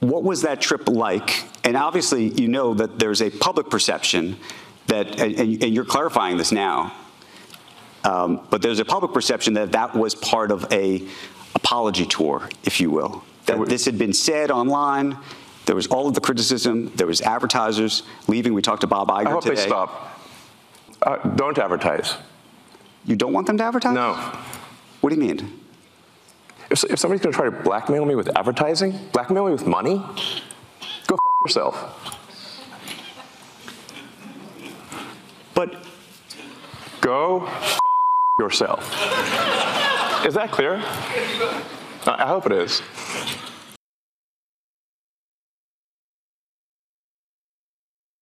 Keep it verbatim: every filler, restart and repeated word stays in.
what was that trip like? And obviously, you know that there's a public perception that, and, and you're clarifying this now, um, but there's a public perception that that was part of a apology tour, if you will. That this had been said online. There was all of the criticism. There was advertisers leaving. We talked to Bob Iger I hope today. they stop. Uh, don't advertise. You don't want them to advertise? No. What do you mean? If, if somebody's going to try to blackmail me with advertising, blackmail me with money, go f yourself. But go f yourself. Is that clear? I hope it is.